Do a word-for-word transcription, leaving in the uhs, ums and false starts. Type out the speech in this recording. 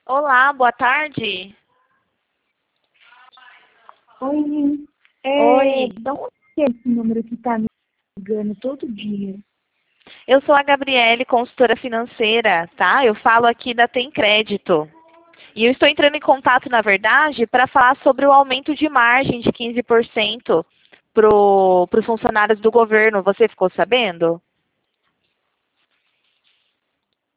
Olá, boa tarde. Oi, é, Oi, da onde é esse número que tá me ligando todo dia? eu sou a Gabriele, consultora financeira, tá? Eu falo aqui da Tem Crédito. E eu estou entrando em contato, na verdade, para falar sobre o aumento de margem de quinze por cento para os funcionários do governo. Você ficou sabendo?